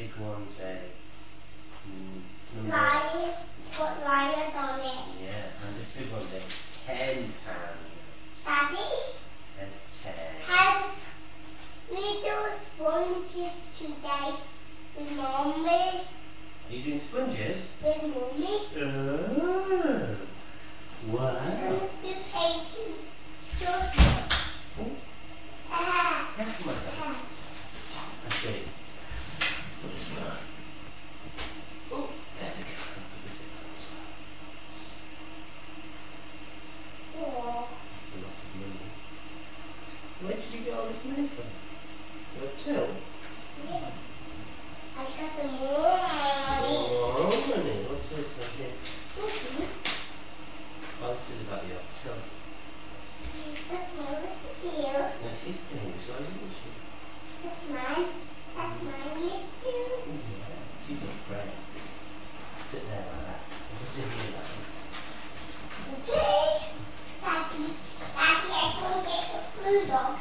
big one's a lion, got lions on it. Yeah, and this big one's a £10. Daddy, There's 10. had little sponges today with Mommy. Are you doing sponges? With Mommy. Oh, wow. I'm going to do painting. Yeah, come on, Dad. I'll show you. Put this one on. Oh, there we go. Put this on as well. That's a lot of money. Where did you get all this money from? Your till? Yeah. I got some more money. More money? What's this one here? Oh, this is about your till. That's my little here. No, she's paying this one, isn't she? That's mine. That's mine here too. Yeah, she's afraid. Sit there like that. What do you mean like this? Okay. Daddy, I can't get the food on.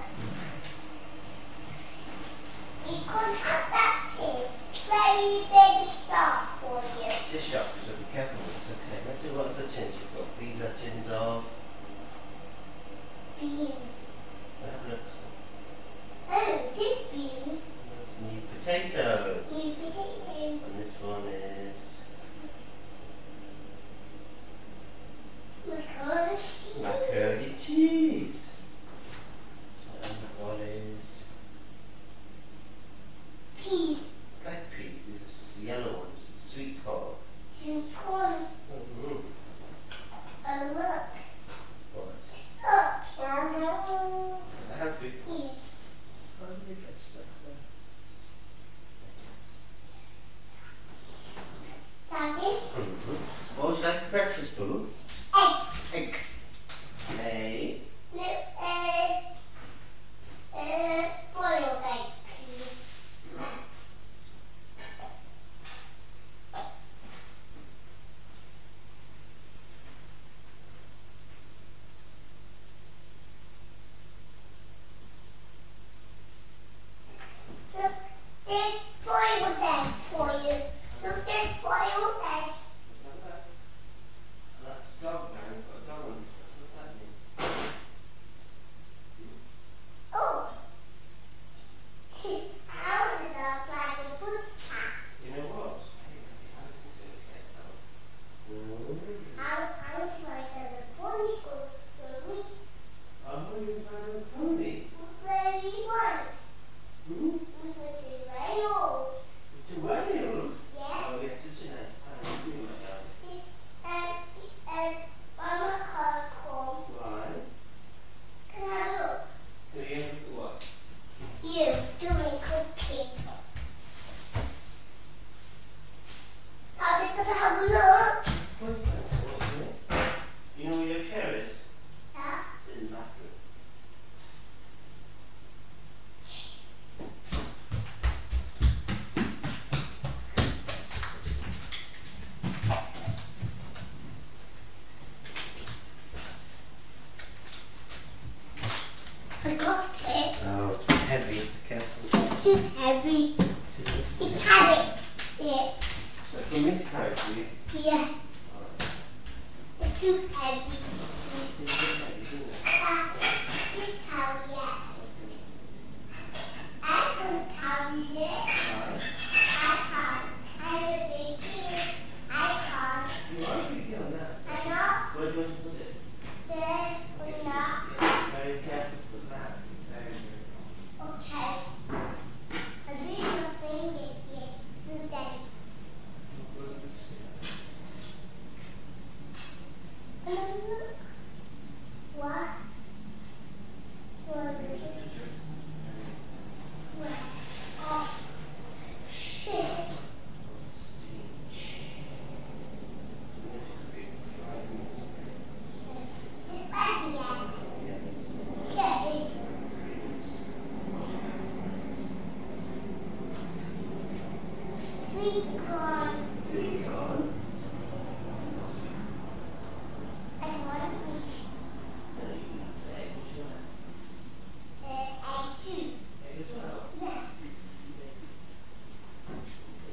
You can have that too. Very, very soft for you. Just sharp, so be careful with it. Okay, let's see what other tins you've got. These are tins of... Beans. Have a look. Oh, just beans. New potatoes. New potatoes. And this one is... Macaroni. macaroni cheese. And what is... Peas. It's like peas. These are yellow ones. Sweet corn. Sweet corn. Mm-hmm. And look. What? Look. Can I help you? Yes. How did it get stuck there? Daddy. Mm-hmm. What would you like for breakfast, Boo? Egg. Egg. Hey. Boiled egg, please. Look, there's boiled egg for you. Look, there's boiled egg. That's dog now. It's got a dog on it. What's that mean? Oh. How did I like a good cat? You know what? I was like a pony for me. Oh, you're riding a pony. Where we want. Hmm? We went to Wales. To Wales? Yeah. Oh, we had such a nice time doing that. See, and Mama can't come. Why? Can I look? Can you have a look at what? You doing cooking. Daddy, can I have a look? You know where your chair is? Yeah. It's in the bathroom. I got it. Oh, it's a bit heavy. Be careful. Too heavy. You carry it. Yeah. So for me to carry it for you. Yeah. It's too heavy. It's a bit heavy, isn't it? You carry it. I can carry it. Right. I can't. I'm a big kid. I can't. You are big on that. I know. Where do you want to put it? Then we're not. Yeah, very careful with that. Very, very careful. Okay. I'm doing my fingers here. Do that. What? What is it? What? Oh, shit. It's back yet. Okay. Sweet corn. Sweet corn. I want Egg egg too. as well. Yeah.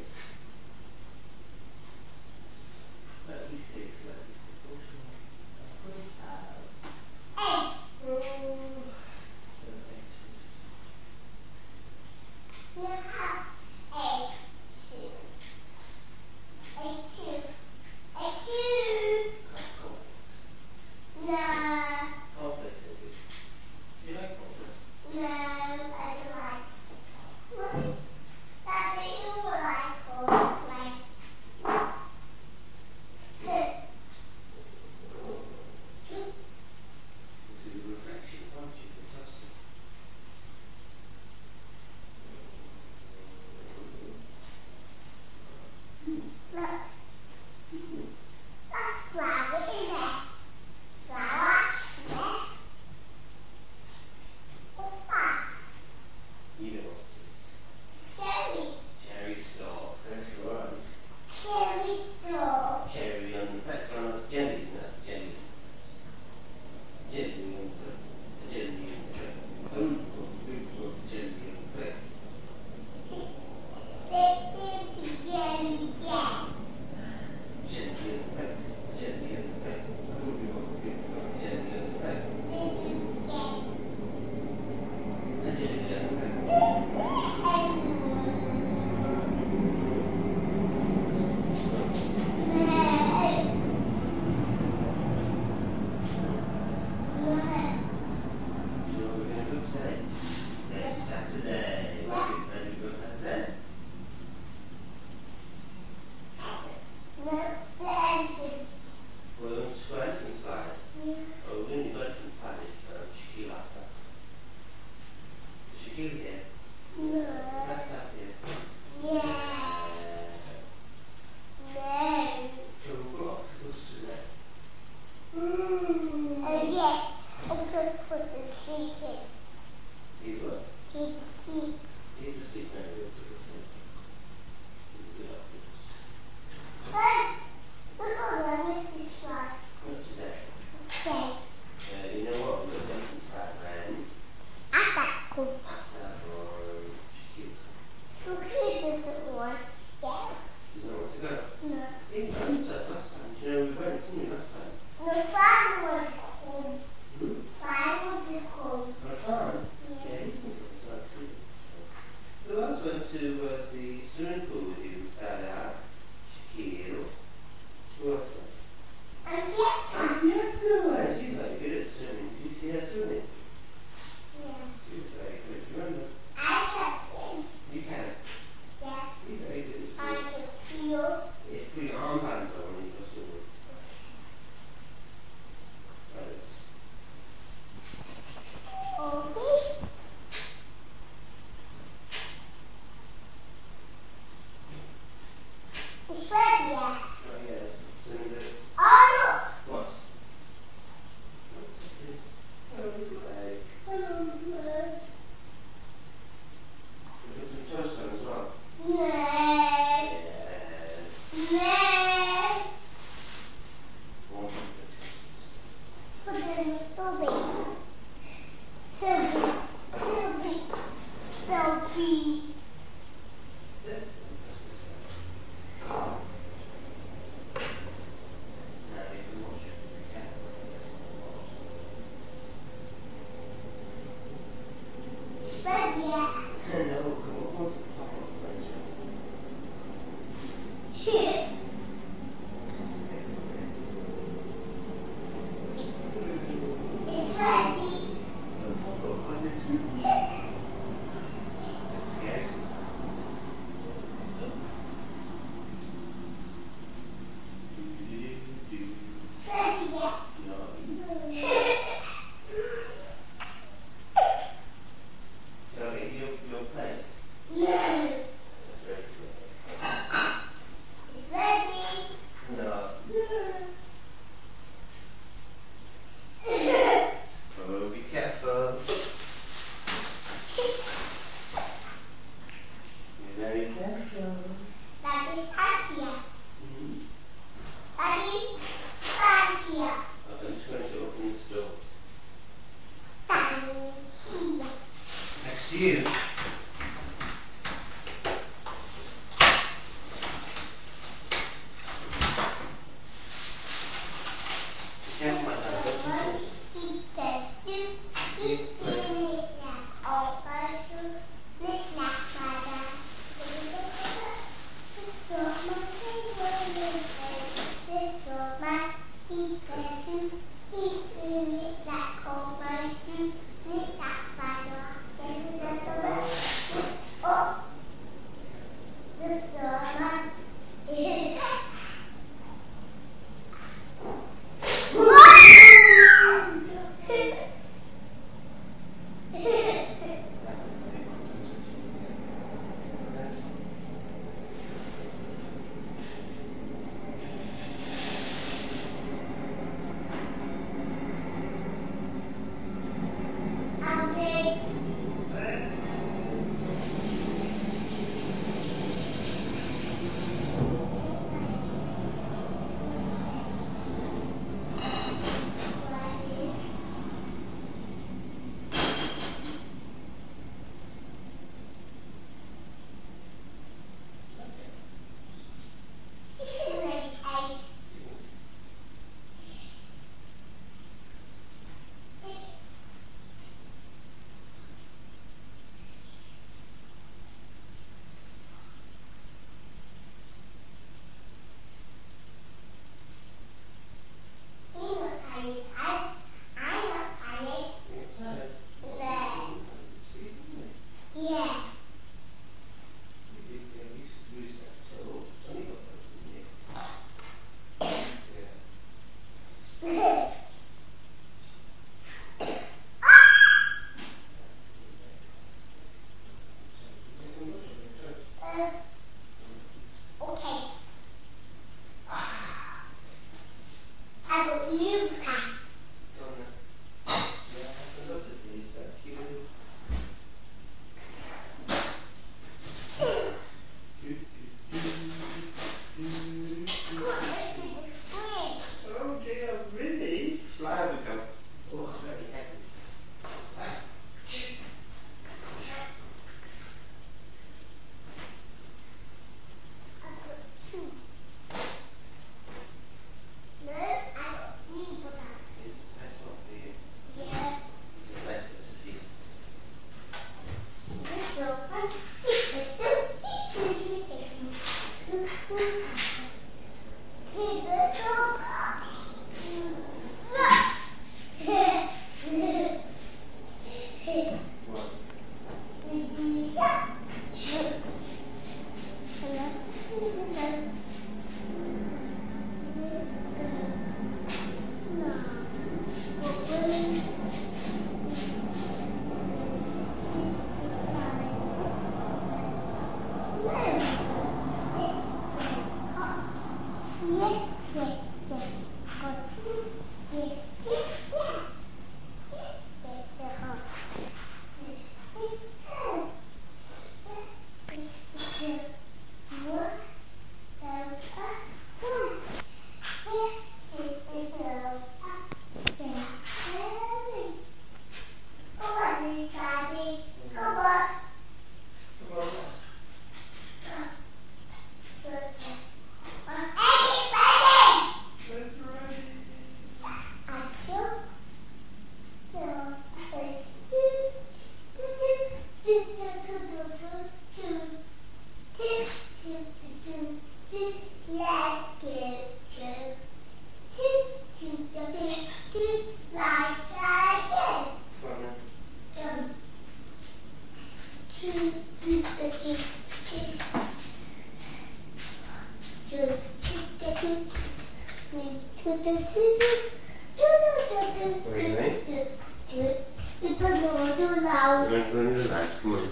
What are you doing? You're going to the new light. Come on.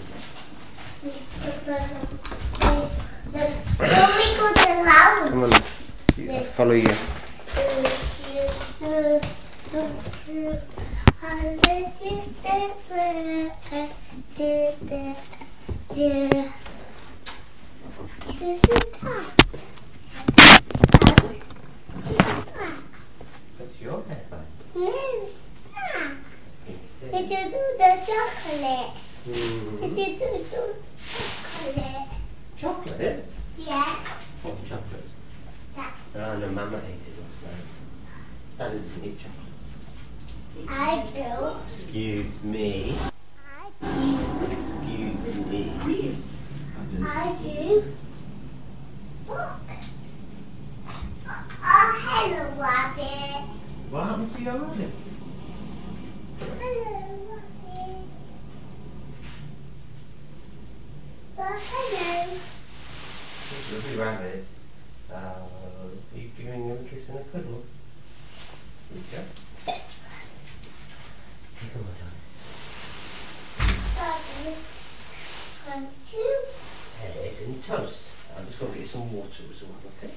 Come on. I'll follow you. That's your headband. Did you do the chocolate? Mm-hmm. Did you do chocolate? Chocolate? Yeah. What chocolate? That. Oh no, Mama ate it last night. Daddy doesn't eat chocolate. I do. Excuse me. I Excuse me. do. Look. Oh, hello, Rabbit. What happened to your rabbit? Hello, Rabbit. Oh, hello. Lovely rabbit. Are you giving him a kiss and a cuddle? Here you go. Here you go, my darling. Thank you. Egg and toast. I'm just going to get some water as well, okay?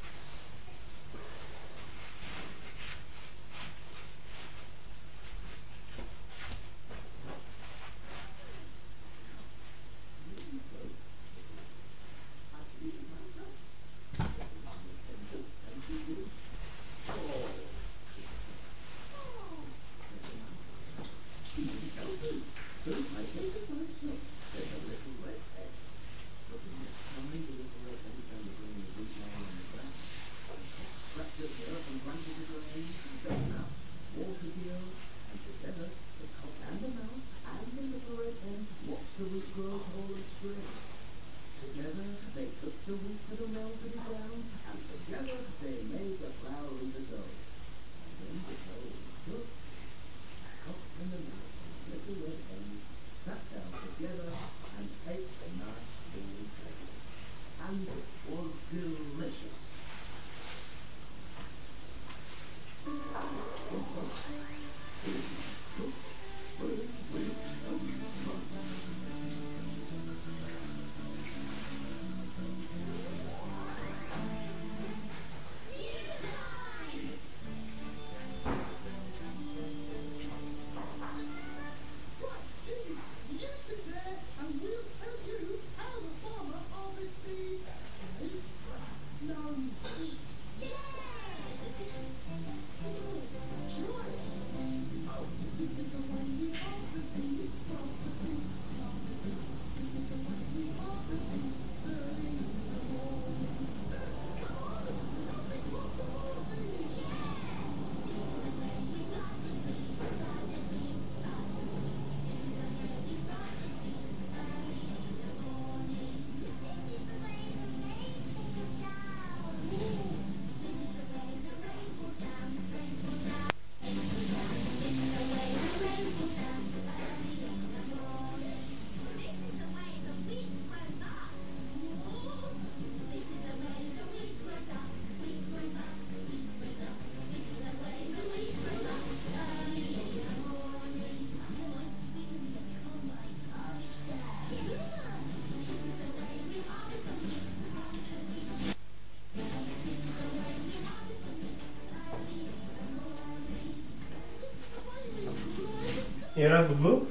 You're up, boo?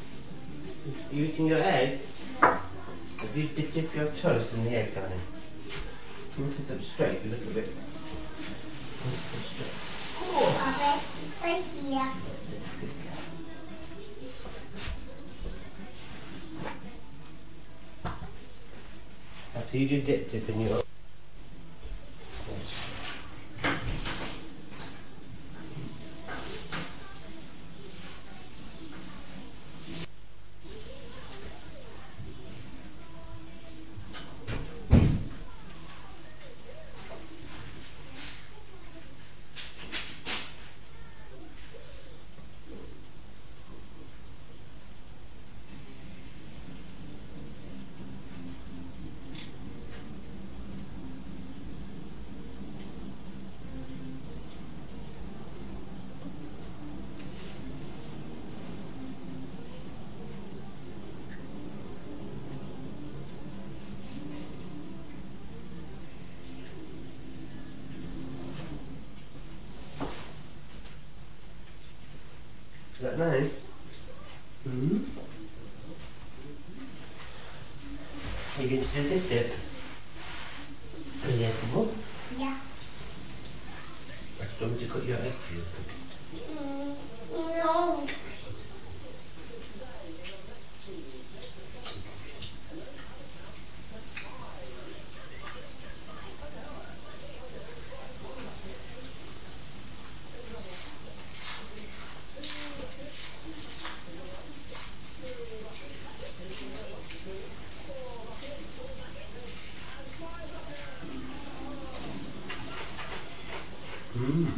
You eating your egg? Have you dipped your toast in the egg, darling? You want to sit up straight, you look a bit. You want to sit up straight. Rabbit, right here. That's it, good girl. That's you do dip in your... nice? Hmm? Are you going to do dip dip? Yeah, come on. Yeah. Do you want me to cut your egg for you? No. Mmm.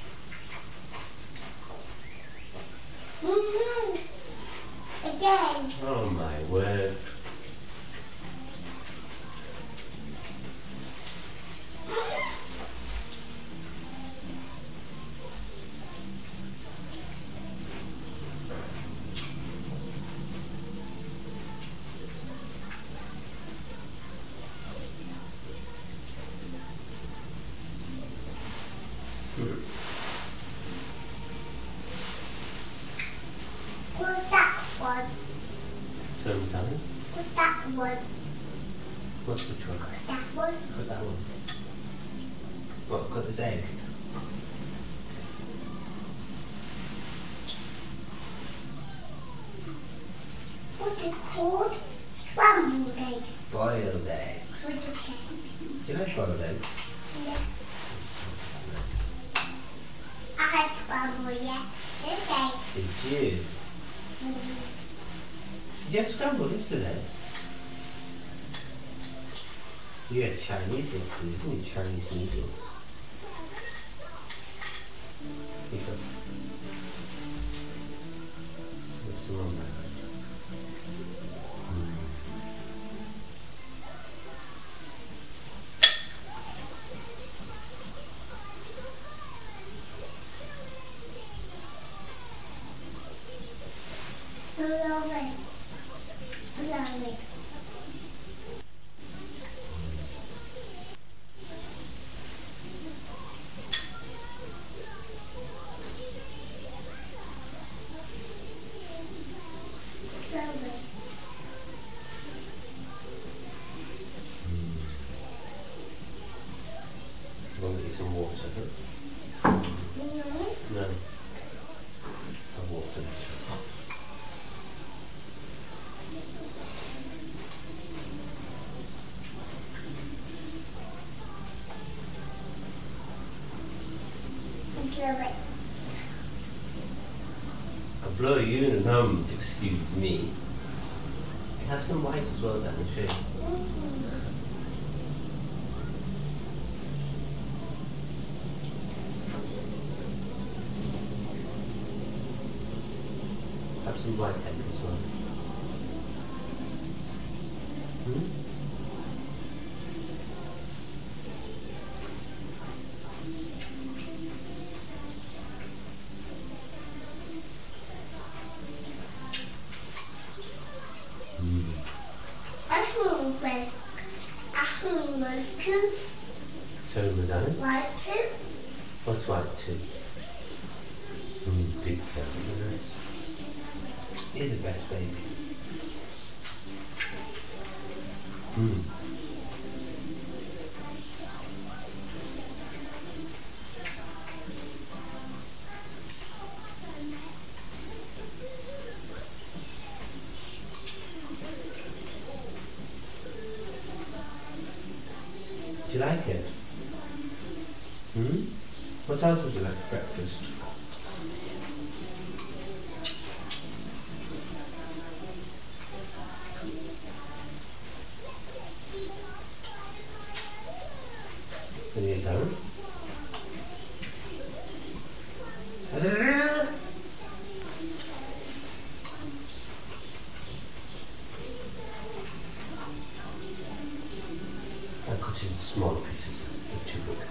Again. Oh my word. What's that one? So, darling, What's that one? what's which one? That one? Cut that one. What, cut this egg? What is called? Scrambled egg. Boiled eggs. What's it called? Do you like boiled eggs? Yeah. I had scrambled, yeah. Okay. Did you? Did you have scrambled yesterday? You had Chinese yesterday, didn't you? Chinese noodles. You got... What's the one there? Lovely. You want to get some water, huh? No. I'll water it. I'll blow you in the nose, excuse me. Have some white as well, then, and show you. Have some white egg as well. Hmm? So, madame, what's white too? Big family, nice. You're the best baby. Do you like it? What else would you like for breakfast? When you're done? I cut it in smaller pieces, they're too big.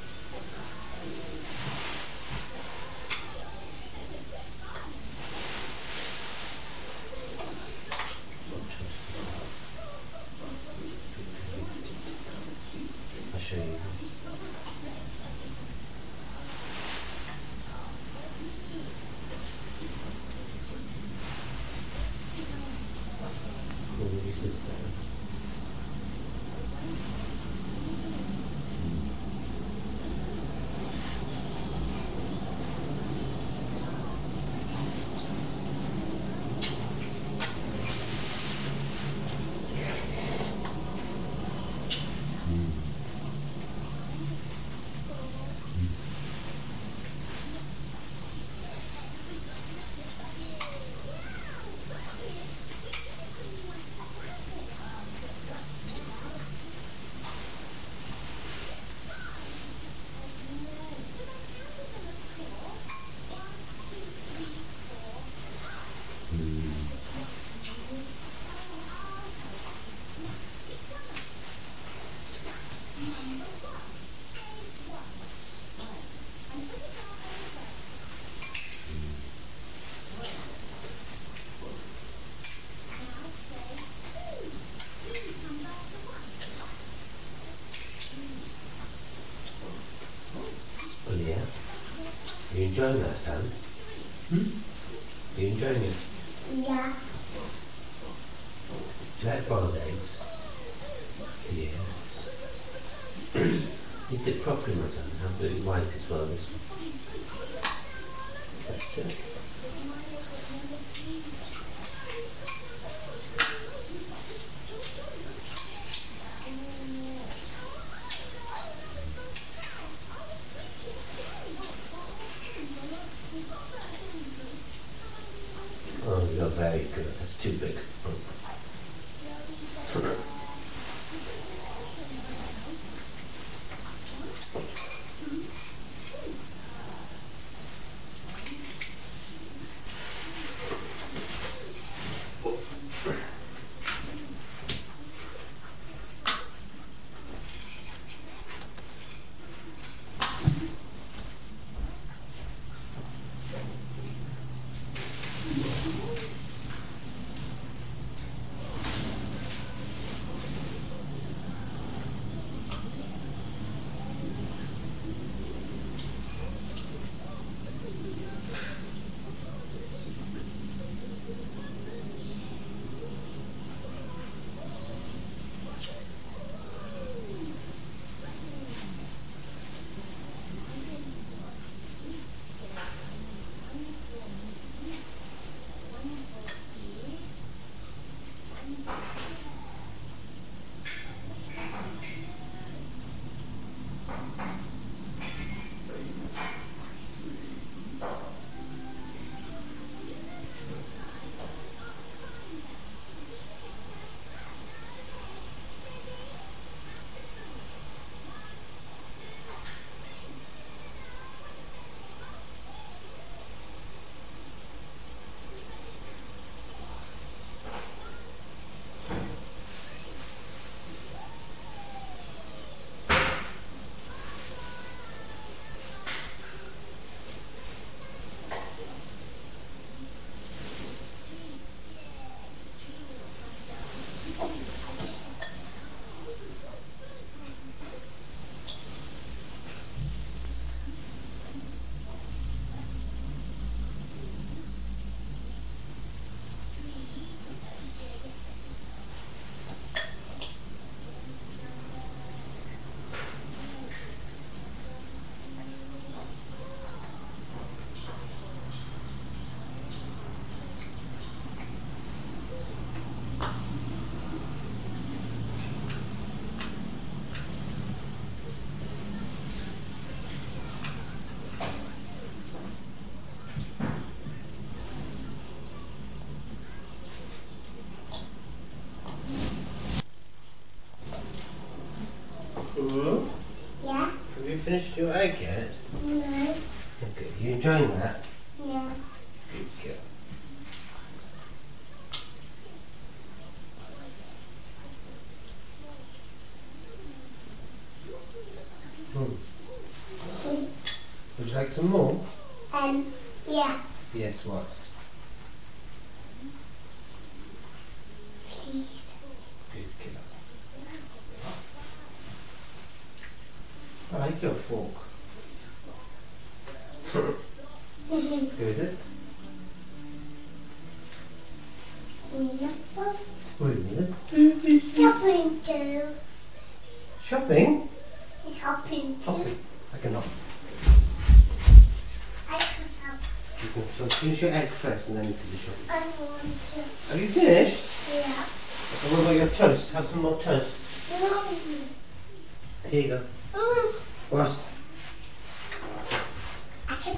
I'll show you. enjoying that, Stan? Are you enjoying it? Yeah. Do you like boiled eggs? Yes. Eat it properly, my son. Have the white as well, this one. That's it. Oh, you're very good. That's too big. Yeah. Have you finished your egg yet? No. Okay. You enjoying that? Yeah. Good girl. Would you like some more? Yeah. Yes, what? Please. Good girl. I like your fork. Who is it? Who is it? Shopping too. Shopping? It's hopping too. Shopping. I cannot. I can help. You can so finish your egg first and then you do the shopping. I want to. Have you finished? Yeah. And what about your toast? Have some more toast. Here you go. What? I can.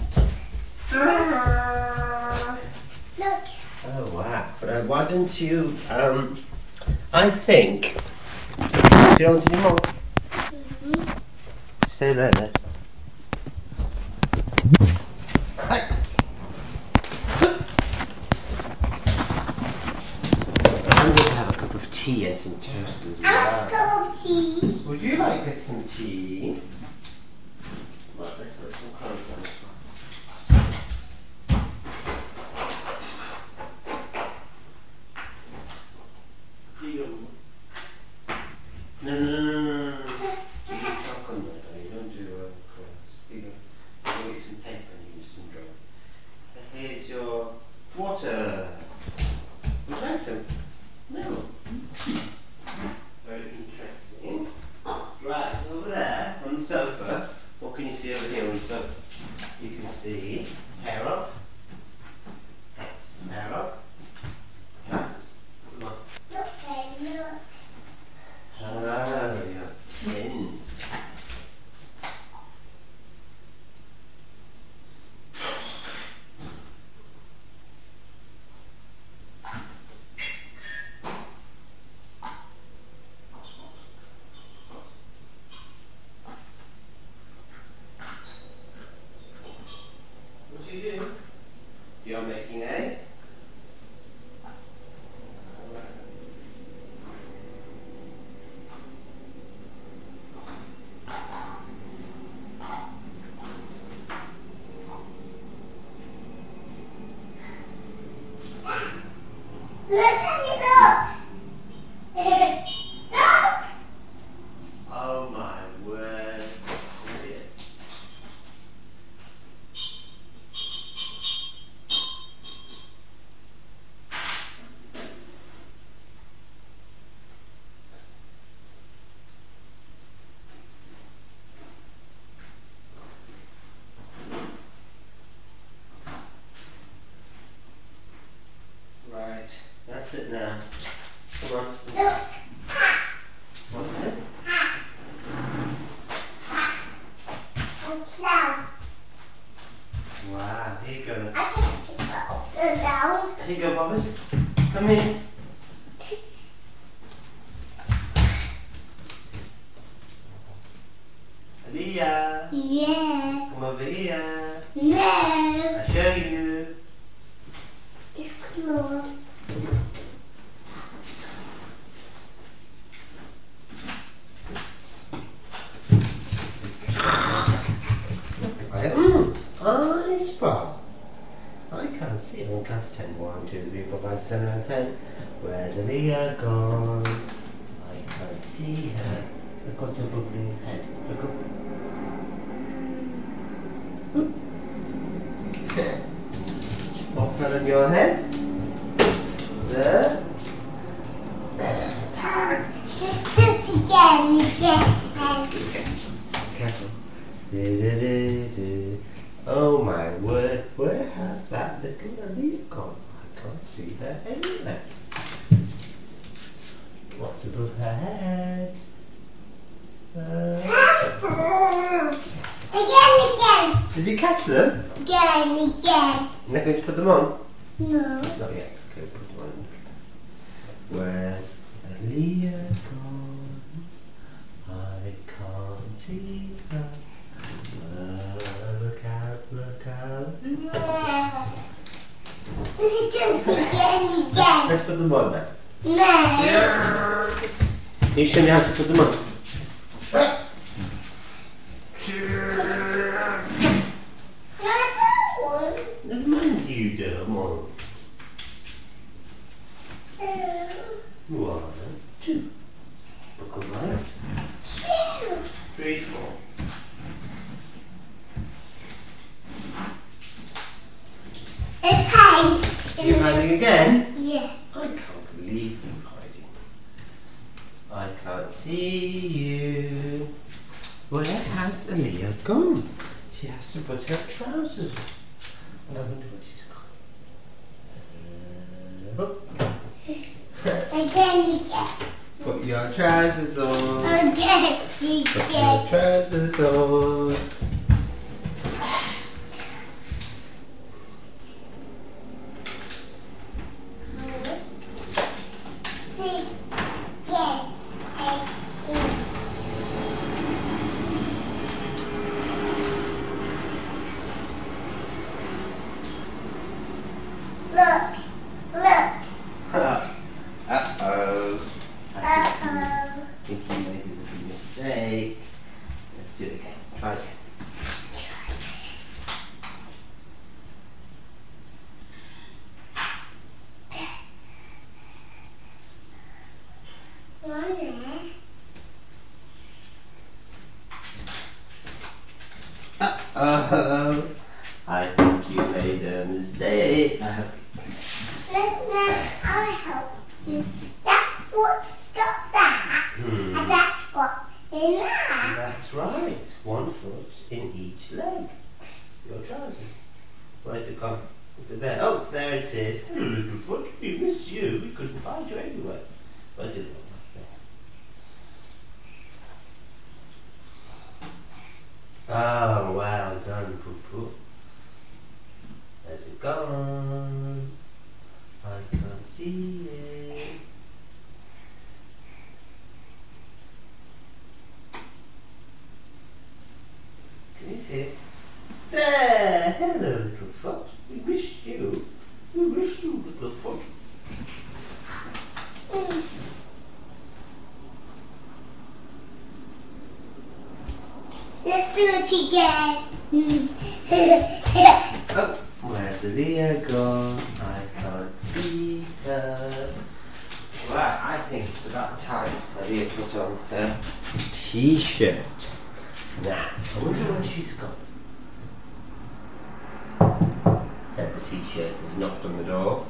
Look. Oh wow. But why don't you I think do you want any more? Stay there then. I'm going to have a cup of tea and some toast as I'll well. go tea. Would you like some tea? Right, let's put some crumbs on this one. No. You don't chalk on that, though. You don't do crumbs. Here you go. I'll get you some paper and you can just drop sofa, what can you see over here on the sofa? You can see hair up, hats, hair up, trousers. Come on. Look, baby, look. Oh, your tins. What you do? You're making a Look at me, look. Look. oh my word. Brilliant. Right, that's it now. Come on. Look. What's it? And clouds. Wow, here you go. I can pick up the down. Here you go, Bobbers. Come in. Aliyah, Yeah. come over here. No. I'll show you. It's closed. I spot. I can't see it. On count to 10. 1, 2, 3, 4, 5, 6, 7, 8, 10. Where's Aliyah gone? I can't see her. Look what's above his head. Look up. What fell on your head? There. Let's do it again. Careful. Oh my word, where has that little Aliyah gone? I can't see her anywhere. What's above her head? Again. Did you catch them? Again. You're not going to put them on? No. Not yet. Okay, put them on. Where's Aliyah gone? I can't see her. Look out. Let's do it again. Let's put them on now. No. Can you show me how to put them on? Never mind you do them on. 1, 2. Buckle right. 3, 4. It's hide. You're hiding again? Yeah. I can't believe you're hiding. I can't see you. Where has Aliyah gone? She has to put her trousers on. And I wonder where she's gone. Again. Put your trousers on. Again. Put your trousers on. Look. Uh-oh. Uh-oh. I think you made a little mistake. Let's do it again. Try again. Uh-oh. I think you made a mistake. I'll help you. That's what's got that. And that's got in that. That's That's right. 1 foot in each leg. Your trousers. Where's it gone? Is it there? Oh, there it is. Hello, little foot. We missed you. We couldn't find you anywhere. Where's it gone? Oh, well done, Poo-Poo. Where's it gone? I can't see it. Can you see it? There! Hello, little foot. We missed you. We missed you, little foot. Let's do it again. Oh, where's Leah gone? I can't see her. Right, I think it's about time Leah put on her t-shirt. Now, I wonder where she's gone. Said the t-shirt has knocked on the door.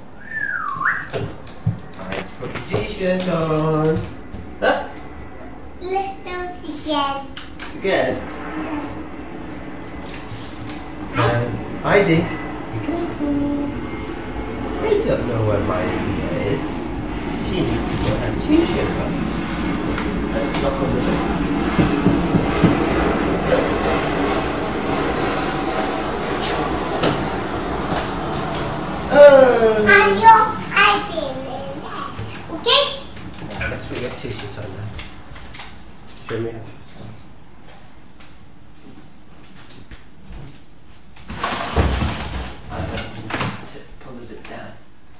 I put the t-shirt on. Ah, Let's do it again. again. Heidi, be careful. I don't know where my Leah is. She needs to put her t-shirt on. Let's knock on the door. And you're hiding in there. Okay? Now let's put your t-shirt on now. Show me how to put it on. That's it. Pull the zip down.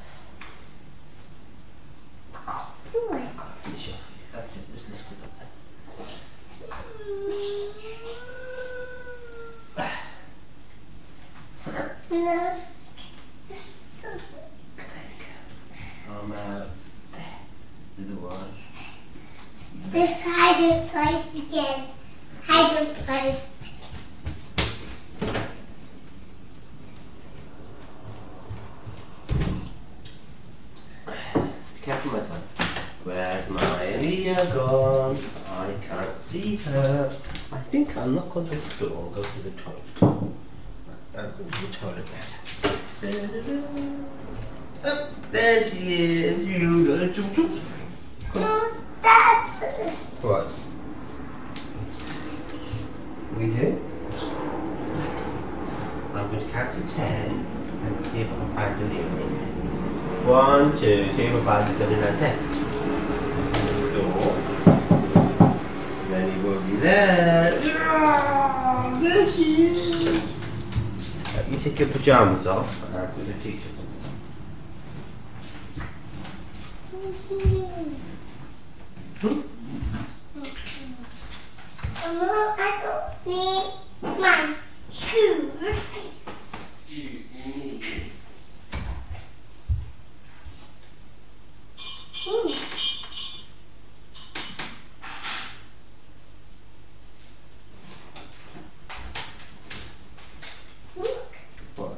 Do it. I'll finish off for you. That's it. Just lift it up there. No. Arm out. There. The other one. This hiding place again. Hiding place. Be careful, my son. Where's my Leah gone? I can't see her. I think I'll knock on this door and go to the toilet. I'll go to the toilet now. Oh, there she is. You got a chum chum. No, Dad. What? We do? I'm going to count to 10 and see if I can find a Leah in there. 1, 2, 3, 4, 5, 6, 7, 8, 9, 10. Open this door. And then he will be there. Ah, there she is. You take your pajamas off and I'll put the t-shirt on. Mama, I don't need my shoes. Excuse me. Look. What?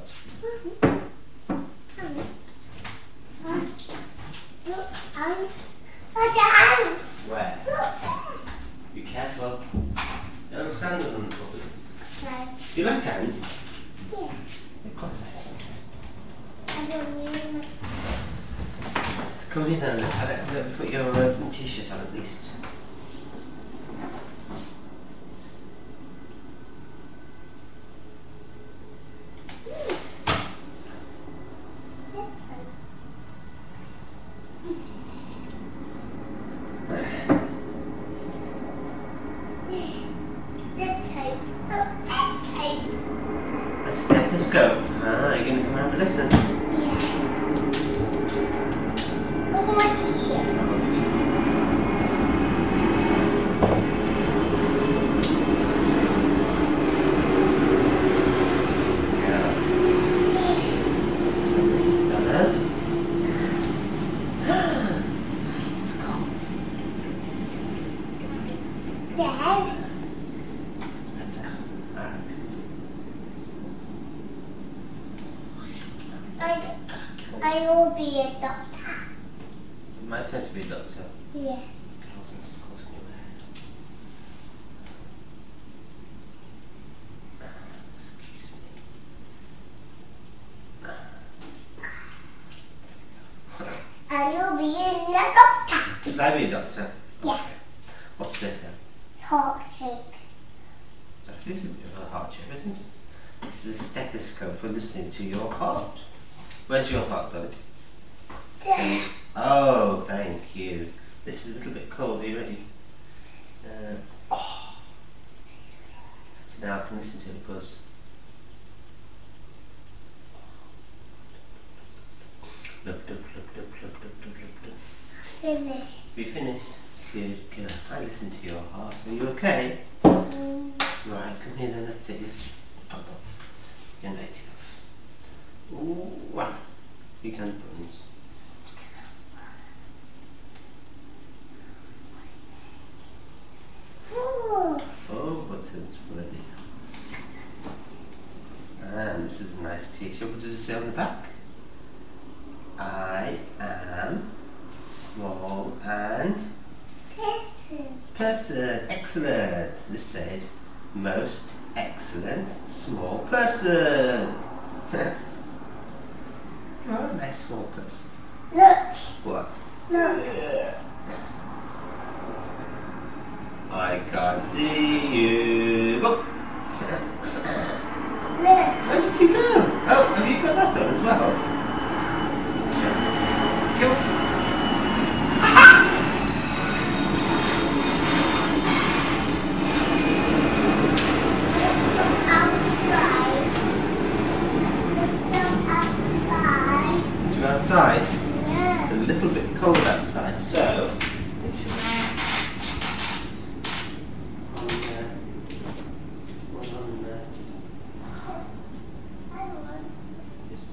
Look, I'm. Look, I'm. Where? Look. Be careful. Don't stand on them properly. Okay. You like ants? Yeah. They're quite nice. I don't need my. Come in and let me put your t-shirt on at least. A stethoscope. Ah, you're going to come and have a listen. Look at my t-shirt. Yeah. Listen to Donna's. It's cold. Dad, It's better. Ah. I will be a doctor. It might turn to be a doctor. Yeah. It is a bit of a hardship, isn't it? This is a stethoscope for listening to your heart. Where's your heart, David? Oh, thank you. This is a little bit cold. Are you ready? So now I can listen to it buzz. Look, look, look, look, look, look, look, look. Finished. We finished? Good girl. I listen to your heart. Are you okay? Right, come here then. Let's take this top off. Your nightie off. Ooh, wow. You can buttons. Oh, buttons ready. And this is a nice t-shirt. What does it say on the back? I am small and person. Excellent. This says most excellent small person. You are a nice small person. Look. What? Look. Yeah. I can't see you. Look. Look. Where did you go? Oh, have you got that on as well? Go. Outside. Yeah. It's a little bit cold outside, so make sure on there. One on there. Just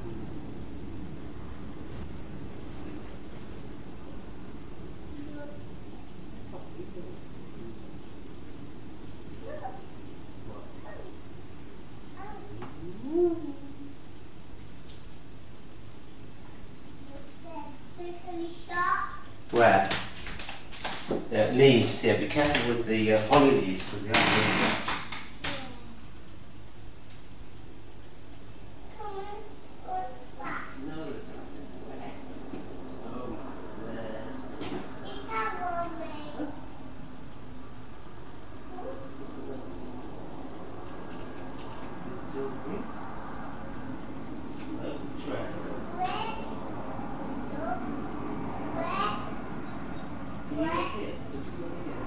where? Yeah, leaves. Yeah, be careful with the holly leaves because they are leaves. No, oh, there. Silky. Smoke trail. Can you see it? What do you want to get?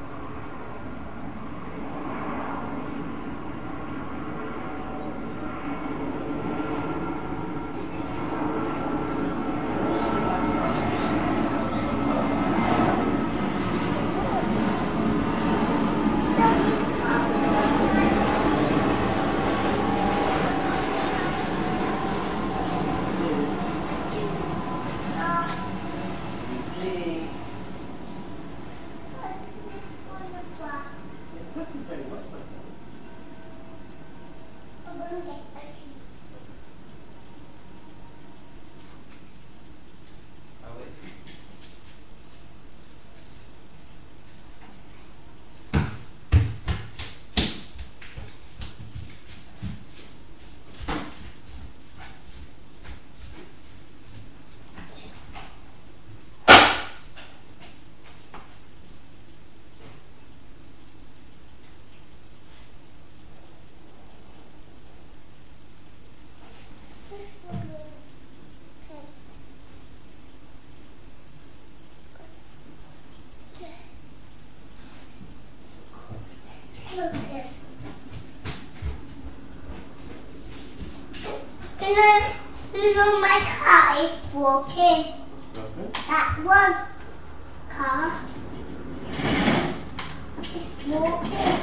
You know my car is broken. That one car is broken.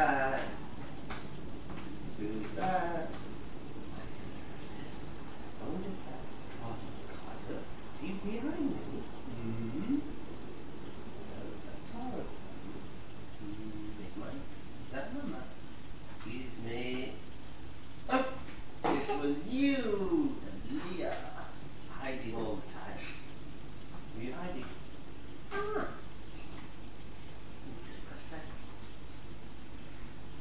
that? Who's that? I wonder if that's Carter. Are you behind me? Mm-hmm. Looks like Tara. It might. Is that Mama? Excuse me. Oh! It was you! Leah. Hiding all the time. Were you hiding? Ah! Just press that.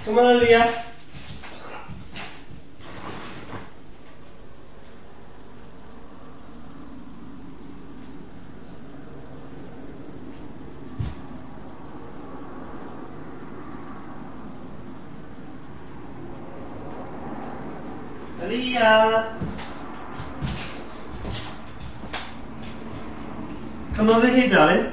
Come on, Leah. Leah. Come over here, darling.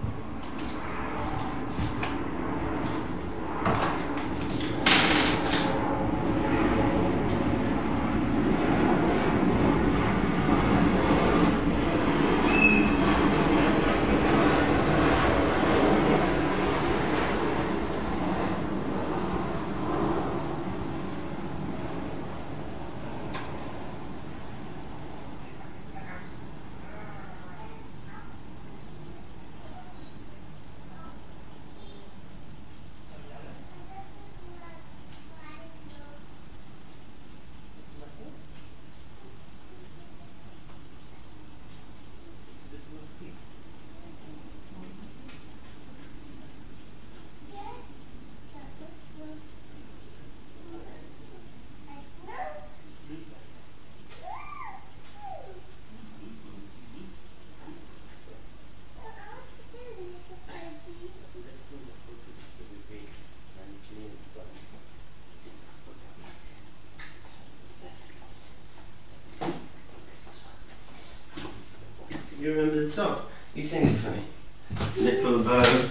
You remember the song? You sing it for me. Little bird.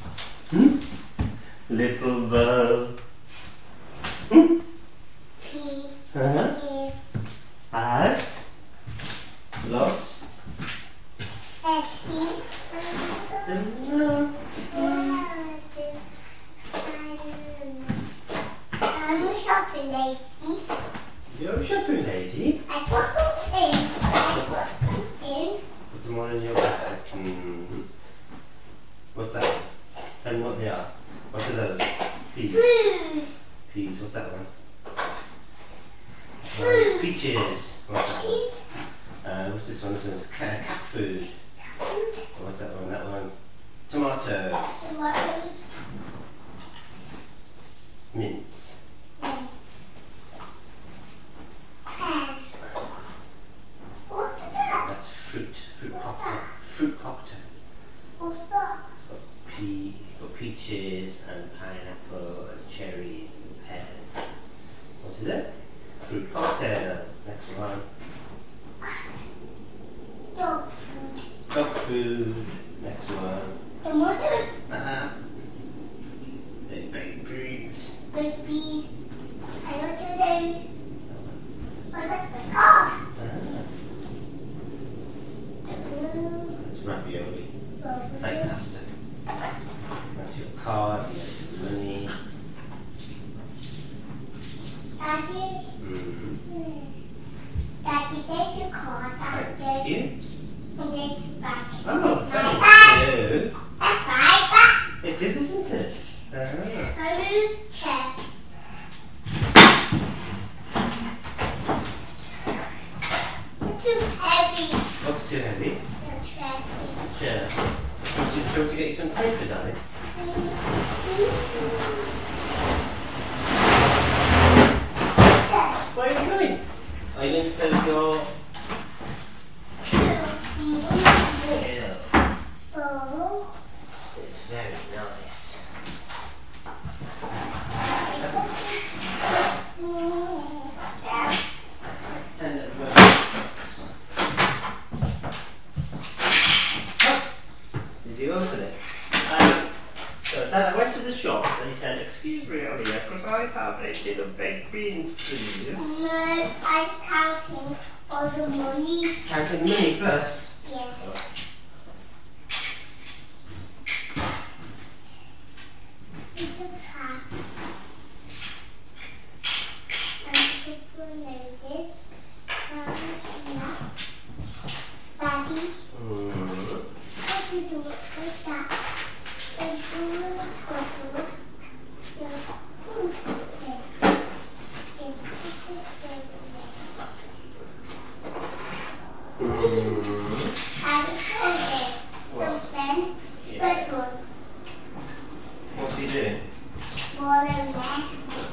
Little bird. Has lost. I'm a shopping lady. You're a shopping lady? I put them in. Put them all in your bag. What's that? Tell me what they are. What are those? Peas. Food. Peas. What's that one? Food. Peaches. What's that one? What's this one? This one's cat food. What's that one? That one. Tomatoes. Tomatoes. Mince. Yes. Pears. What's that? That's fruit. Fruit cocktail. Fruit cocktail. What's that? Got peaches and pineapple and cherries and pears. What is it? Fruit cocktail. Next one. Dog food. Dog food. Next one. Tomatoes. Baked beans. Baked beans. I know today. Oh, that's my car. That's ravioli. It's like pasta. That's your card. That's your money. Daddy. Daddy, there's your car. Thank Daddy. you. And there's your bag. Oh, My bag. thank you. That's my bag. It is, isn't it? A new chair. It's too heavy. What's too heavy? The chair. Chair. Do you want to get you some paper, darling? Where are you going? Are you going to play with your tail? Oh. It's very nice. Turn it around. Did you open it? So Dad, I went to the shop and he said, "Excuse me, Olivia, could I have a tin of baked beans, please?" No, I'm counting all the money. Counting the money first. Yes. It's a car. And people like this. Daddy, what do you do with that? What's he doing? More than that.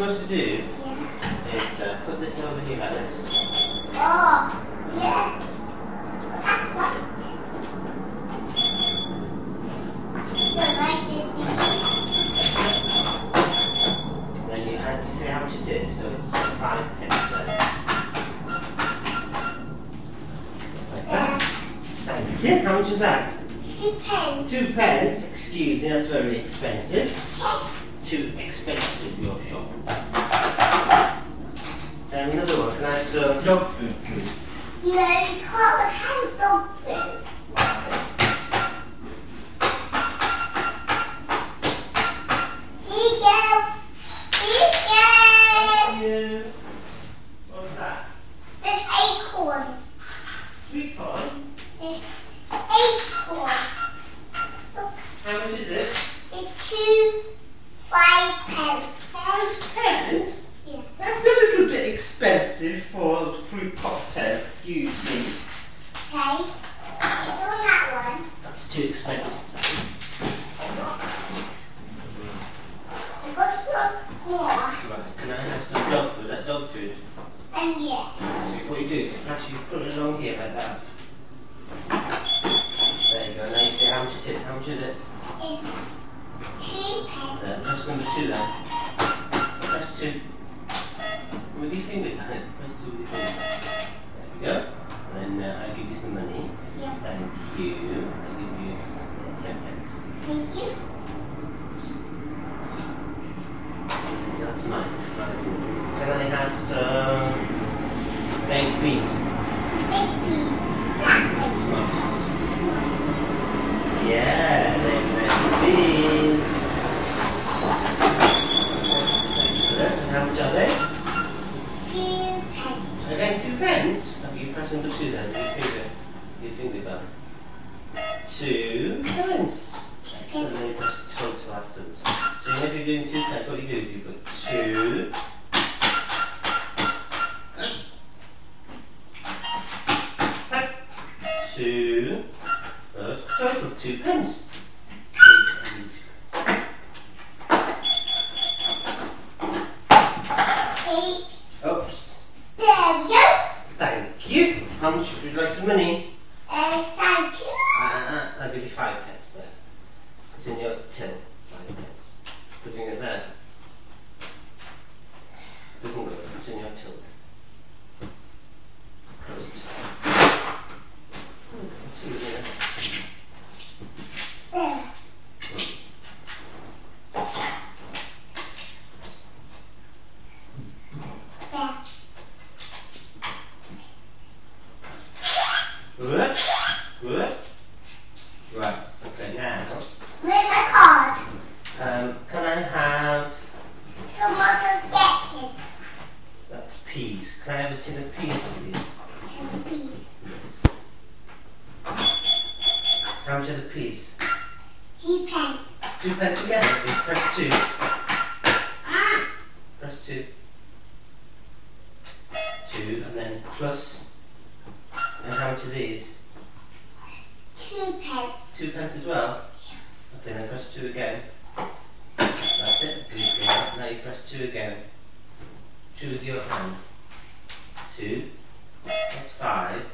supposed to do Yeah. is put this over here like this. Oh, yeah. That's what. Then you add, you see how much it is, so it's 5 pence there. Like that. Thank you. How much is that? 2 pence. 2 pence? Excuse me, that's very expensive. Too expensive, your shop. Another one, can I have some dog food, please? You know, you can't have dog food. Here you go. Here you go. Thank you. What's that? There's acorns. Sweet corn? There's acorns. Look, How much is it? it's 5 pence. 5 pence? Yeah. That's a little bit expensive for a fruit cocktail, excuse me. Okay. You're doing that one. That's too expensive. I've got some more. Right, can I have some dog food? That dog food. And yeah. So what you do is you put it along here like that. There you go. Now you see how much it is. How much is it? It's 2 pence. There, press number 2 then. Press 2. With your finger down it. Press 2 with your finger. There we go. And then I'll give you some money. Yeah. Thank you. I'll give you 10 pence. Thank you. So that's mine. Can I have some baked beans? Thank you. That's tomatoes. Yeah, baked beans. Excellent. And how much are they? 2 pence. Again, 2 pence. Okay, you press number 2 then. Your finger down. 2 pence. And then you press total afterwards. So if you're doing 2 pence, what you do is you put 2. 2. Total 2 pence. Okay. Oops. There we go. Thank you. How much would you like some money? Thank you. I'll give you 5 pence there. It's in your till. 5 pence. Putting it there. Doesn't go. It's in your till. Close it. What's in there? There. There. Good. Good. Right. Okay. Now, Where's my card? can I have? Tomatoes getting. That's peas. Can I have a tin of peas, please? 10 pence. Yes. How much are the peas? 2 pence. 2 pence again. Okay, press 2. Press 2. 2 and then plus. And how much are these? 2 pence. 2 pence as well? Okay, then press 2 again. That's it. Good girl. Now you press 2 again. 2 with your hand. 2. That's 5.